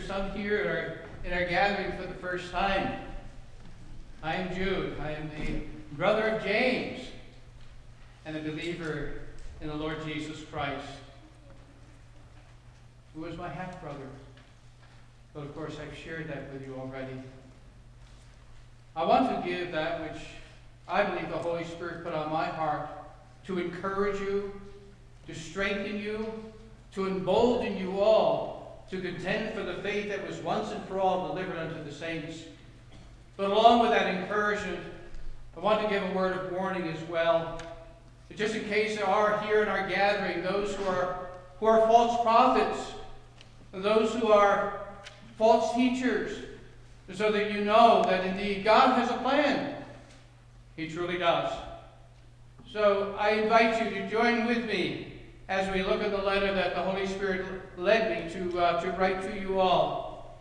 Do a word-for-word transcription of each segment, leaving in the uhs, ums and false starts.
some here are in our gathering for the first time. I am Jude. I am the brother of James and a believer in the Lord Jesus Christ, who is my half-brother. But of course, I've shared that with you already. I want to give that which I believe the Holy Spirit put on my heart to encourage you, to strengthen you, to embolden you all to contend for the faith that was once and for all delivered unto the saints. But along with that encouragement, I want to give a word of warning as well. Just in case there are here in our gathering those who are, who are false prophets, those who are false teachers, so that you know that indeed God has a plan. He truly does. So I invite you to join with me as we look at the letter that the Holy Spirit led me to, uh, to write to you all.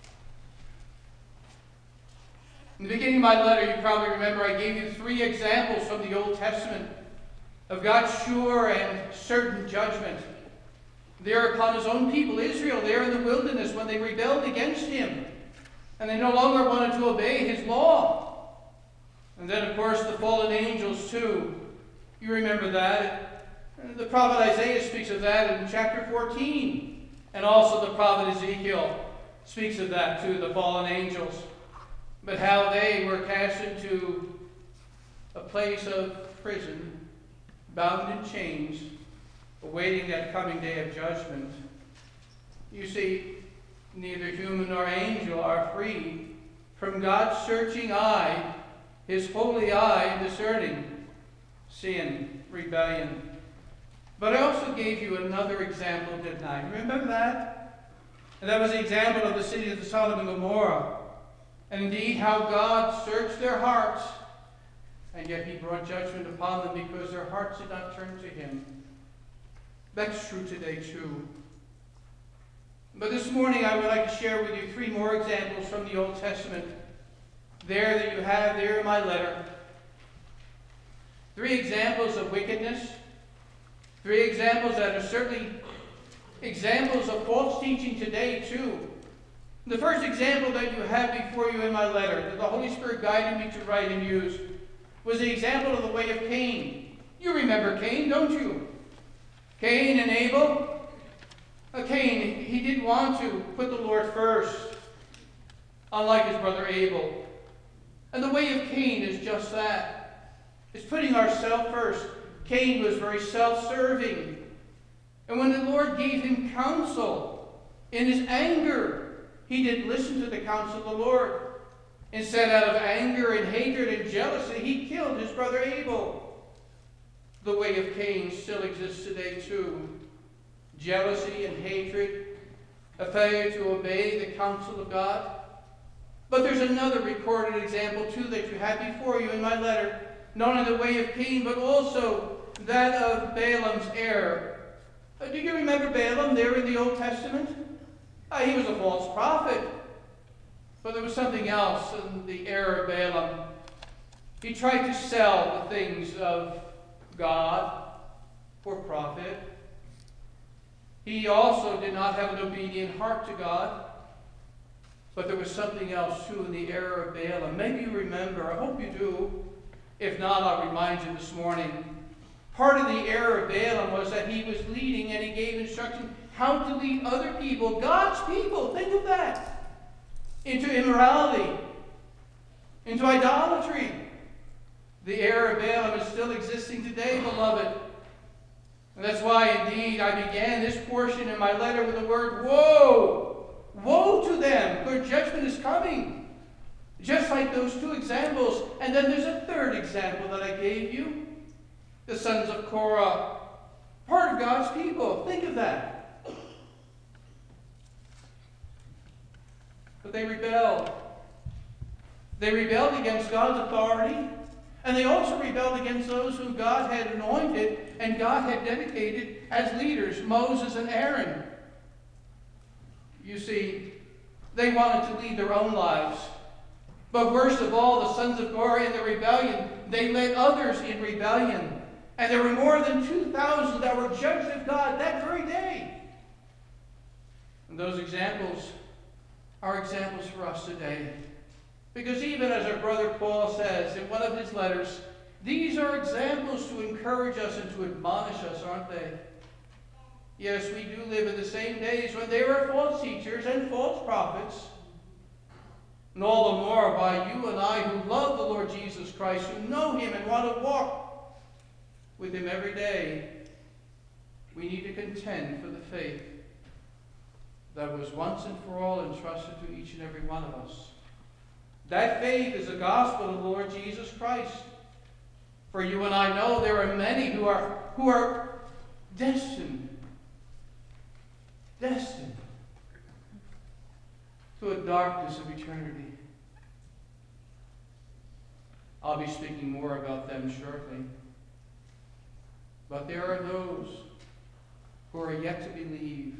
In the beginning of my letter, you probably remember I gave you three examples from the Old Testament of God's sure and certain judgment there upon his own people, Israel, there in the wilderness when they rebelled against him and they no longer wanted to obey his law. And then, of course, the fallen angels, too. You remember that. The prophet Isaiah speaks of that in chapter fourteen. And also the prophet Ezekiel speaks of that, too, the fallen angels. But how they were cast into a place of prison, bound in chains, awaiting that coming day of judgment. You see, neither human nor angel are free from God's searching eye, his holy eye discerning sin, rebellion. But I also gave you another example, didn't I? Remember that? And that was the example of the city of Sodom and Gomorrah. And indeed how God searched their hearts, and yet he brought judgment upon them because their hearts did not turn to him. That's true today too. But this morning I would like to share with you three more examples from the Old Testament. There that you have there in my letter. Three examples of wickedness. Three examples that are certainly examples of false teaching today too. The first example that you have before you in my letter, that the Holy Spirit guided me to write and use, was the example of the way of Cain. You remember Cain, don't you? Cain and Abel. Uh, Cain, he didn't want to put the Lord first, unlike his brother Abel. And the way of Cain is just that. It's putting ourselves first. Cain was very self-serving. And when the Lord gave him counsel, in his anger, he didn't listen to the counsel of the Lord. Instead, out of anger and hatred and jealousy, he killed his brother Abel. The way of Cain still exists today too. Jealousy and hatred, a failure to obey the counsel of God. But there's another recorded example too that you have before you in my letter, not only the way of Cain, but also that of Balaam's error. Uh, do you remember Balaam there in the Old Testament? Uh, he was a false prophet. But there was something else in the error of Balaam. He tried to sell the things of God for profit. He also did not have an obedient heart to God. But there was something else too in the error of Balaam. Maybe you remember. I hope you do. If not, I'll remind you this morning. Part of the error of Balaam was that he was leading and he gave instruction how to lead other people, God's people, think of that, into immorality, into idolatry. The error of Balaam is still existing today, beloved. And that's why, indeed, I began this portion in my letter with the word, woe! Woe to them, for judgment is coming. Just like those two examples. And then there's a third example that I gave you. The sons of Korah, part of God's people. Think of that. But they rebelled. They rebelled against God's authority. And they also rebelled against those whom God had anointed and God had dedicated as leaders, Moses and Aaron. You see, they wanted to lead their own lives. But worst of all, the sons of Korah in the rebellion, they led others in rebellion. And there were more than two thousand that were judged of God that very day. And those examples are examples for us today. Because even as our brother Paul says in one of his letters, these are examples to encourage us and to admonish us, aren't they? Yes, we do live in the same days when there are false teachers and false prophets. And all the more why you and I who love the Lord Jesus Christ, who know him and want to walk with him every day, we need to contend for the faith that was once and for all entrusted to each and every one of us. That faith is the gospel of the Lord Jesus Christ. For you and I know there are many who are, who are destined, destined to a darkness of eternity. I'll be speaking more about them shortly. But there are those who are yet to believe.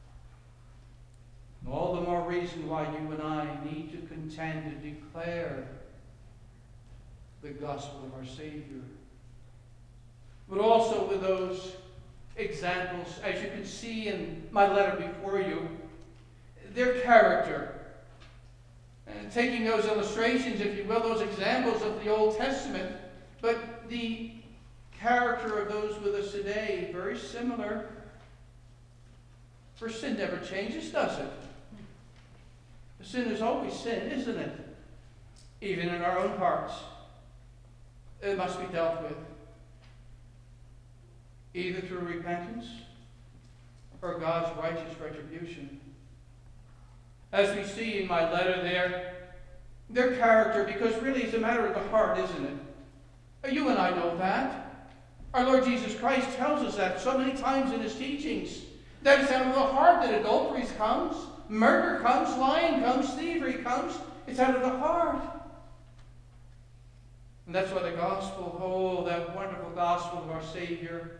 And all the more reason why you and I need to contend and declare the gospel of our Savior. But also with those examples, as you can see in my letter before you, their character. And taking those illustrations, if you will, those examples of the Old Testament, but the character of those with us today, very similar. For sin never changes, does it? Sin is always sin, isn't it? Even in our own hearts. It must be dealt with. Either through repentance or God's righteous retribution. As we see in my letter there, their character, because really it's a matter of the heart, isn't it? You and I know that. Our Lord Jesus Christ tells us that so many times in his teachings. That it's out of the heart that adultery comes, murder comes, lying comes, thievery comes. It's out of the heart. And that's why the gospel, oh, that wonderful gospel of our Savior,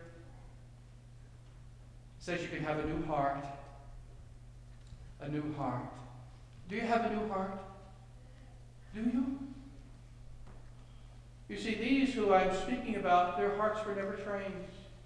says you can have a new heart. A new heart. Do you have a new heart? Do you? You see, these who I'm speaking about, their hearts were never trained.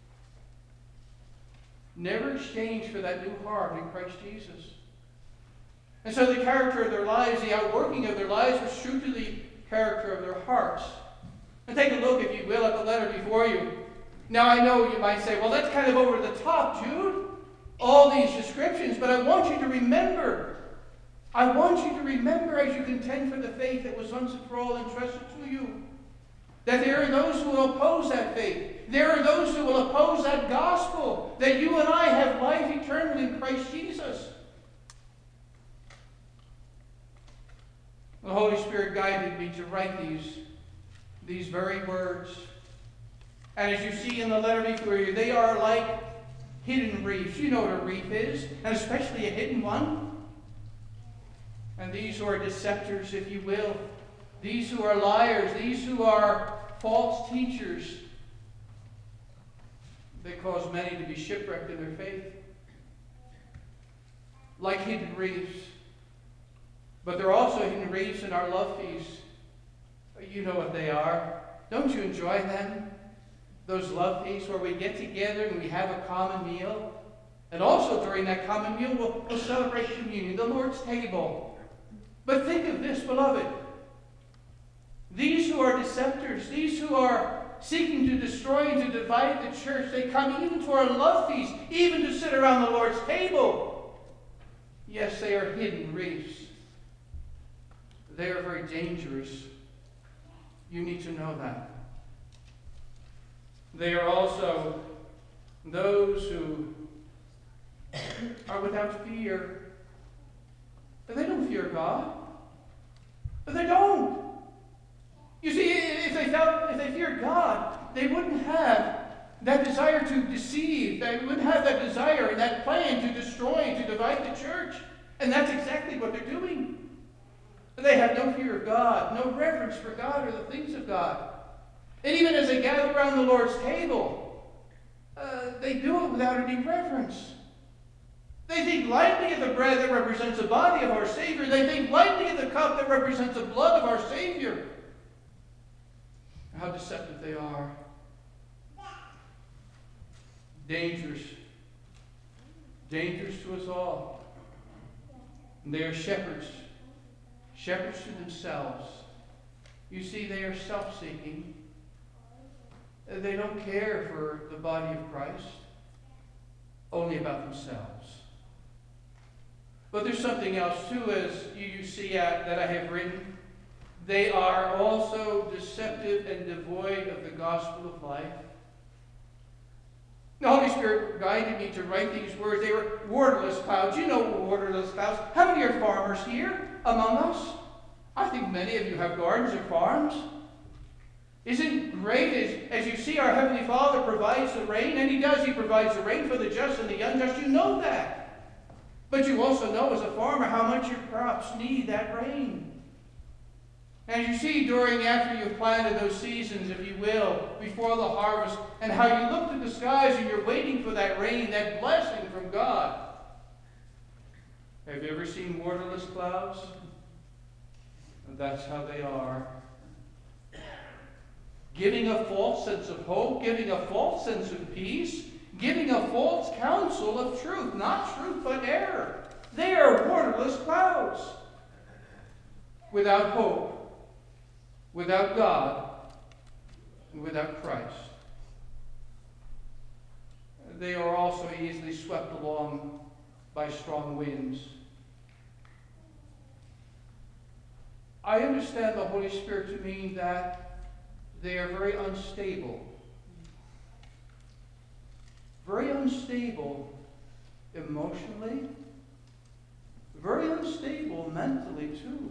Never exchanged for that new heart in Christ Jesus. And so the character of their lives, the outworking of their lives, was true to the character of their hearts. And take a look, if you will, at the letter before you. Now I know you might say, well, that's kind of over the top, Jude. All these descriptions, but I want you to remember. I want you to remember as you contend for the faith that was once and for all entrusted to you. That there are those who will oppose that faith. There are those who will oppose that gospel. That you and I have life eternal in Christ Jesus. The Holy Spirit guided me to write these, these very words. And as you see in the letter before you, they are like hidden reefs. You know what a reef is, and especially a hidden one. And these who are deceptors, if you will, these who are liars, these who are false teachers, they cause many to be shipwrecked in their faith. Like hidden reefs. But there are also hidden reefs in our love feasts. You know what they are. Don't you enjoy them? Those love feasts where we get together and we have a common meal. And also during that common meal, we'll, we'll celebrate communion, the Lord's table. But think of this, beloved. These who are deceptors, these who are seeking to destroy and to divide the church, they come even to our love feast, even to sit around the Lord's table. Yes, they are hidden reefs. They are very dangerous. You need to know that. They are also those who are without fear. They don't fear God. They don't. You see, if they felt, if they feared God, they wouldn't have that desire to deceive. They wouldn't have that desire and that plan to destroy and to divide the church. And that's exactly what they're doing. They have no fear of God, no reverence for God or the things of God. And even as they gather around the Lord's table, uh, they do it without any reverence. They think lightly of the bread that represents the body of our Savior. They think lightly of the cup that represents the blood of our Savior. How deceptive they are. Dangerous. Dangerous to us all. And they are shepherds, shepherds to themselves. You see, they are self-seeking. They don't care for the body of Christ, only about themselves. But there's something else too, as you see uh, that I have written. They are also deceptive and devoid of the gospel of life. The Holy Spirit guided me to write these words. They were waterless clouds. You know waterless clouds. How many are farmers here among us? I think many of you have gardens or farms. Isn't it great as, as you see our Heavenly Father provides the rain? And He does. He provides the rain for the just and the unjust. You know that. But you also know as a farmer how much your crops need that rain. And you see during after you've planted those seasons, if you will, before the harvest, and how you look to the skies and you're waiting for that rain, that blessing from God. Have you ever seen waterless clouds? That's how they are. Giving a false sense of hope, giving a false sense of peace, giving a false counsel of truth. Not truth, but error. They are waterless clouds. Without hope, without God, and without Christ. They are also easily swept along by strong winds. I understand the Holy Spirit to mean that they are very unstable. Very unstable emotionally. Very unstable mentally too.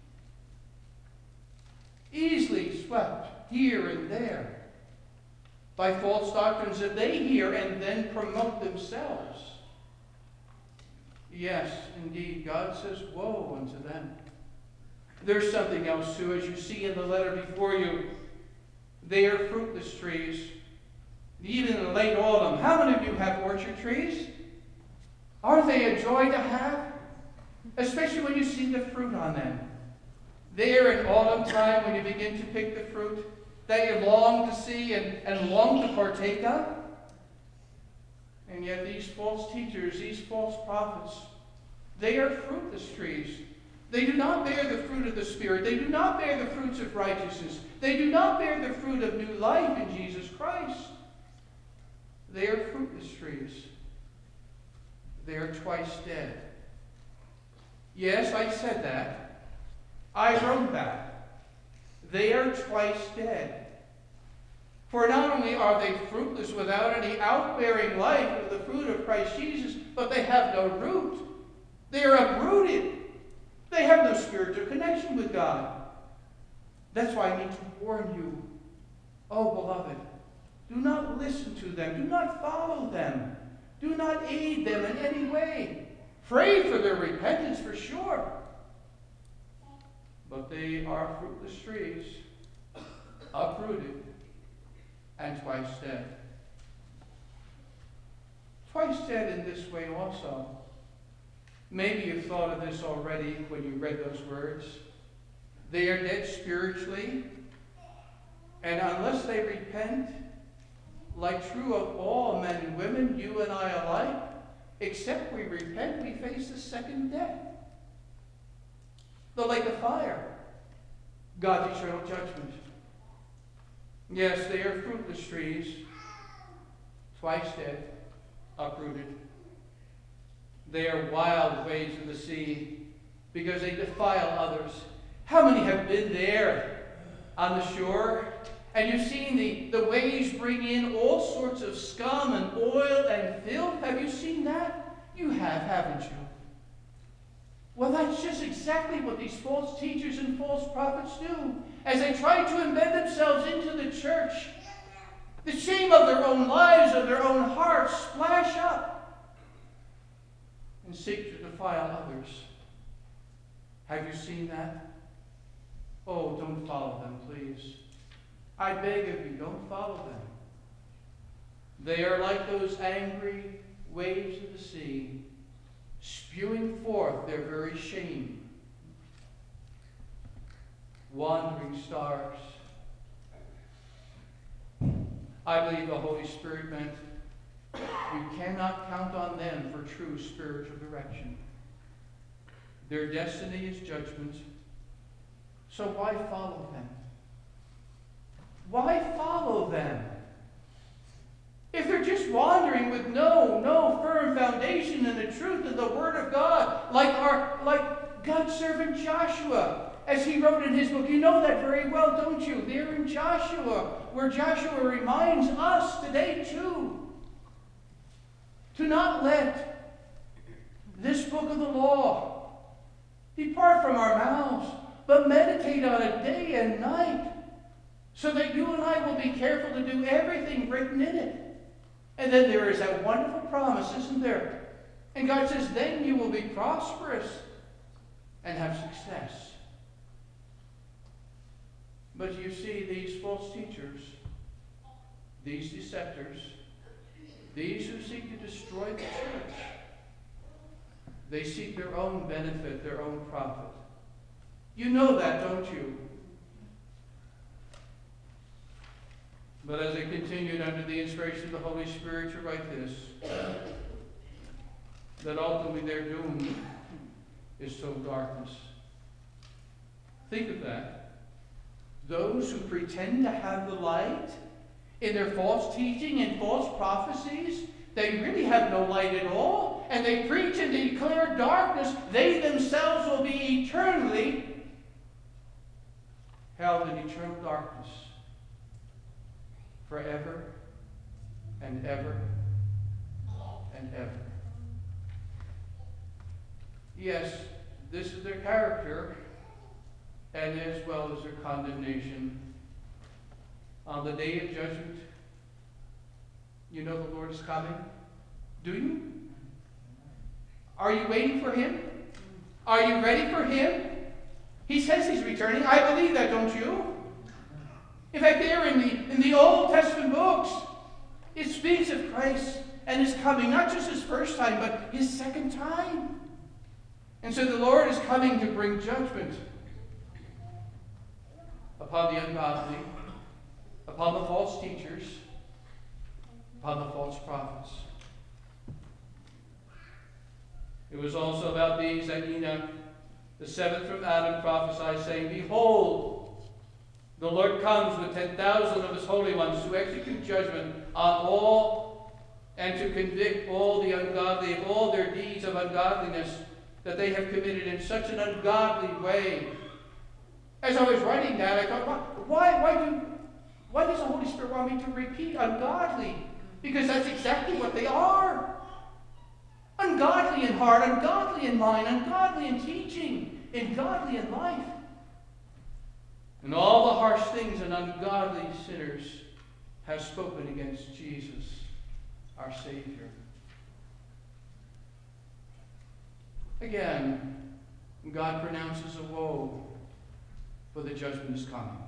Easily swept here and there by false doctrines that they hear and then promote themselves. Yes, indeed, God says, woe unto them. There's something else too, as you see in the letter before you. They are fruitless trees, even in the late autumn. How many of you have orchard trees? Aren't they a joy to have? Especially when you see the fruit on them. There in autumn time, when you begin to pick the fruit that you long to see and, and long to partake of. And yet these false teachers, these false prophets, they are fruitless trees. They do not bear the fruit of the Spirit. They do not bear the fruits of righteousness. They do not bear the fruit of new life in Jesus Christ. They are fruitless trees. They are twice dead. Yes, I said that. I wrote that. They are twice dead. For not only are they fruitless without any outbearing life of the fruit of Christ Jesus, but they have no root. They are uprooted. They have no spiritual connection with God. That's why I need to warn you. Oh, beloved, do not listen to them. Do not follow them. Do not aid them in any way. Pray for their repentance for sure. But they are fruitless trees, uprooted, and twice dead. Twice dead in this way also. Maybe you've thought of this already when you read those words. They are dead spiritually, and unless they repent, like true of all men and women, you and I alike, except we repent, we face the second death. The lake of fire, God's eternal judgment. Yes, they are fruitless trees, twice dead, uprooted. They are wild waves of the sea because they defile others. How many have been there on the shore? And you've seen the, the waves bring in all sorts of scum and oil and filth. Have you seen that? You have, haven't you? Well, that's just exactly what these false teachers and false prophets do. As they try to embed themselves into the church, the shame of their own lives, of their own hearts, splash up and seek to defile others. Have you seen that? Oh, don't follow them, please. I beg of you, don't follow them. They are like those angry waves of the sea, spewing forth their very shame. Wandering stars. I believe the Holy Spirit meant you cannot count on them for true spiritual direction. Their destiny is judgment. So why follow them? Why follow them? If they're just wandering with no, no firm foundation in the truth of the Word of God, like our, like God's servant Joshua, as he wrote in his book, you know that very well, don't you? There in Joshua, where Joshua reminds us today too, to not let this book of the law depart from our mouths, but meditate on it day and night, so that you and I will be careful to do everything written in it. And then there is that wonderful promise, isn't there? And God says, then you will be prosperous and have success. But you see, these false teachers, these deceptors, these who seek to destroy the church, they seek their own benefit, their own profit. You know that, don't you? But as I continued under the inspiration of the Holy Spirit to write this, that ultimately their doom is total darkness. Think of that. Those who pretend to have the light in their false teaching and false prophecies, they really have no light at all, and they preach and declare darkness. They themselves will be eternally held in eternal darkness forever and ever and ever. Yes, this is their character, and as well as their condemnation. On the day of judgment, you know the Lord is coming. Do you? Are you waiting for him? Are you ready for him? He says he's returning. I believe that, don't you? In fact, there in the, in the Old Testament books, it speaks of Christ and his coming, not just his first time, but his second time. And so the Lord is coming to bring judgment upon the ungodly, upon the false teachers, upon the false prophets. It was also about these that Enoch, the seventh from Adam, prophesied, saying, behold, the Lord comes with ten thousand of his holy ones to execute judgment on all and to convict all the ungodly of all their deeds of ungodliness that they have committed in such an ungodly way. As I was writing that, I thought, why, why, do, why does the Holy Spirit want me to repeat ungodly? Because that's exactly what they are. Ungodly in heart, ungodly in mind, ungodly in teaching, ungodly in life. And all the harsh things an ungodly sinners have spoken against Jesus, our Savior. Again, God pronounces a woe, for the judgment is coming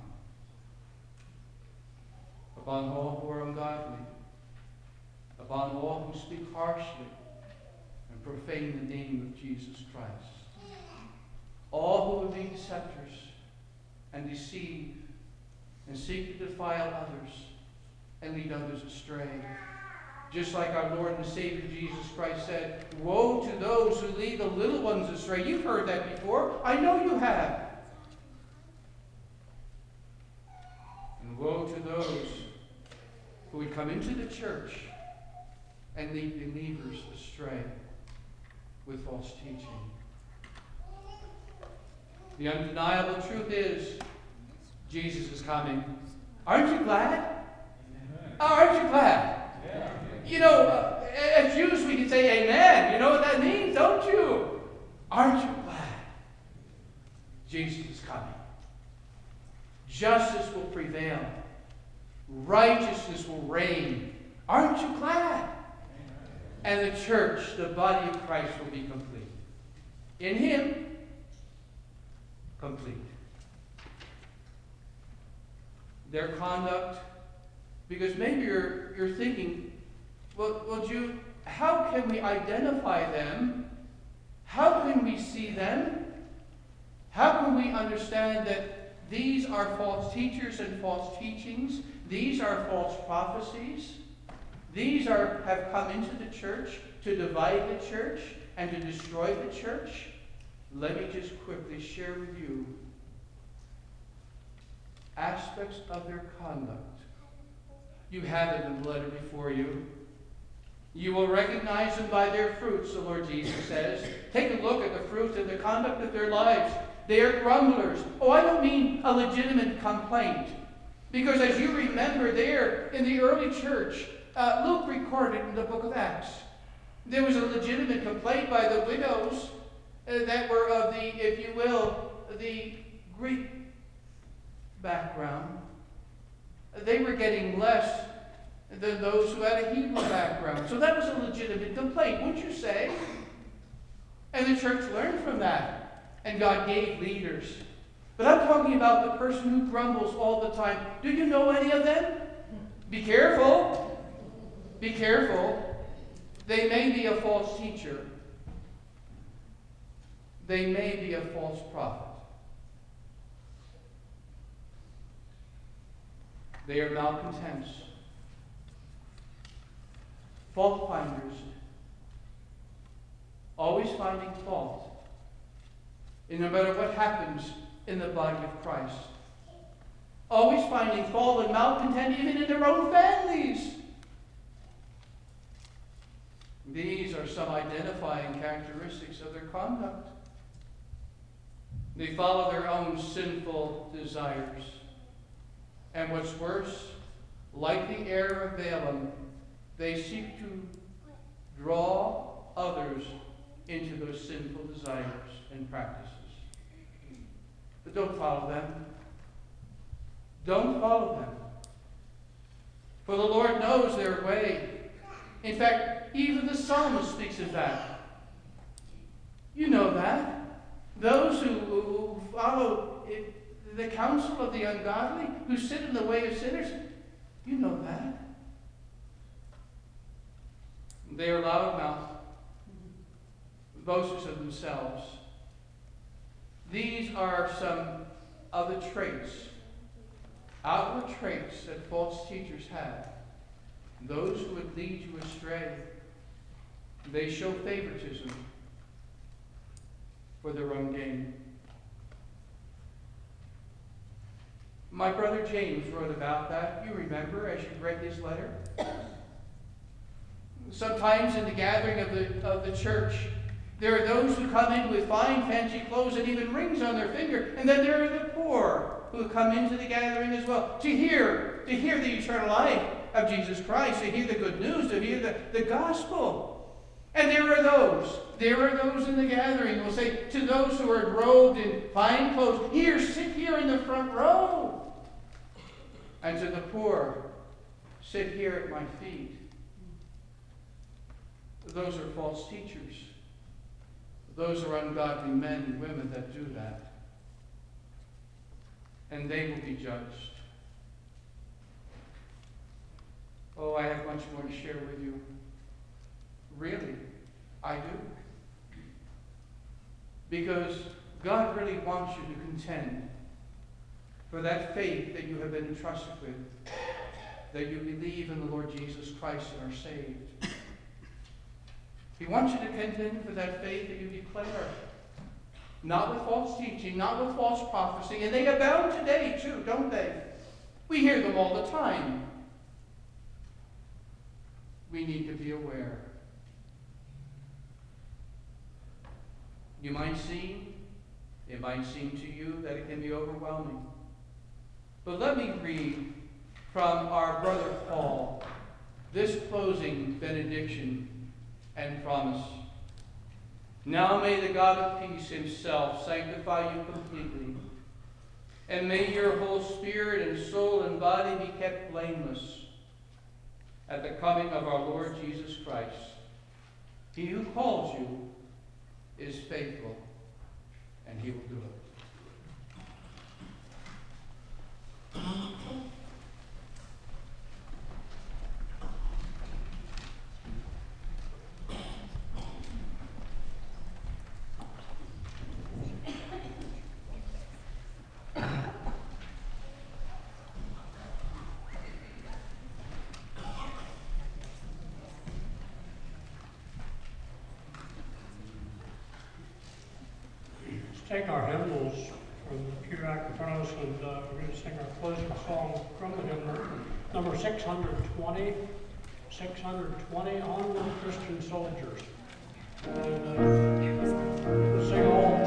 upon all who are ungodly, upon all who speak harshly and profane the name of Jesus Christ. All who are being deceptors and deceive and seek to defile others and lead others astray. Just like our Lord and Savior Jesus Christ said, woe to those who lead the little ones astray. You've heard that before. I know you have. And woe to those who would come into the church and lead believers astray with false teaching. The undeniable truth is, Jesus is coming. Aren't you glad? Oh, aren't you glad? Yeah. You know, uh, as Jews we can say amen. You know what that means, don't you? Aren't you glad? Jesus is coming. Justice will prevail. Righteousness will reign. Aren't you glad? And the church, the body of Christ, will be complete. In him, complete. Their conduct, because maybe you're, you're thinking, well, well, Jude, how can we identify them? How can we see them? How can we understand that these are false teachers and false teachings? These are false prophecies. These are have come into the church to divide the church and to destroy the church. let me just quickly share with you aspects of their conduct. You have it in the letter before you. You will recognize them by their fruits, the Lord Jesus says. Take a look at the fruits and the conduct of their lives. They are grumblers. Oh, I don't mean a legitimate complaint. Because as you remember there in the early church, uh, Luke recorded in the book of Acts, there was a legitimate complaint by the widows uh, that were of the, if you will, the Greek background. They were getting less than those who had a Hebrew background. So that was a legitimate complaint, wouldn't you say? And the church learned from that. And God gave leaders. But I'm talking about the person who grumbles all the time. Do you know any of them? Be careful. Be careful. They may be a false teacher. They may be a false prophet. They are malcontents. Fault finders. Always finding fault. And no matter what happens in the body of Christ. Always finding fault and malcontent even in their own families. These are some identifying characteristics of their conduct. They follow their own sinful desires. And what's worse, like the heir of Balaam, they seek to draw others into those sinful desires and practices. But don't follow them. Don't follow them. For the Lord knows their way. In fact, even the psalmist speaks of that. You know that. Those who, who follow it, the counsel of the ungodly, who sit in the way of sinners, you know that. They are loudmouthed, boasters of themselves. These are some of the traits, outward traits that false teachers have. Those who would lead you astray. They show favoritism for their own gain. My brother James wrote about that. You remember as you read his letter. Sometimes in the gathering of the, of the church, there are those who come in with fine, fancy clothes and even rings on their finger. And then there are the poor who come into the gathering as well to hear, to hear the eternal life of Jesus Christ, to hear the good news, to hear the, the gospel. And there are those, there are those in the gathering who will say to those who are robed in fine clothes, here, sit here in the front row. And to the poor, sit here at my feet. Those are false teachers. Those are ungodly men and women that do that. And they will be judged. Oh, I have much more to share with you. Really, I do. Because God really wants you to contend for that faith that you have been entrusted with, that you believe in the Lord Jesus Christ and are saved. He wants you to contend for that faith that you declare. Not with false teaching, not with false prophecy. And they abound today too, don't they? We hear them all the time. We need to be aware. You might seem, it might seem to you that it can be overwhelming. But let me read from our brother Paul this closing benediction and promise. Now may the God of peace himself sanctify you completely, and may your whole spirit and soul and body be kept blameless at the coming of our Lord Jesus Christ. He who calls you is faithful, and he will do it. take our hymnals from the pew rack in front of us, and uh, we're going to sing our closing song from the hymnal, number six hundred twenty, six hundred twenty, Onward Christian Soldiers. And uh, we'll sing all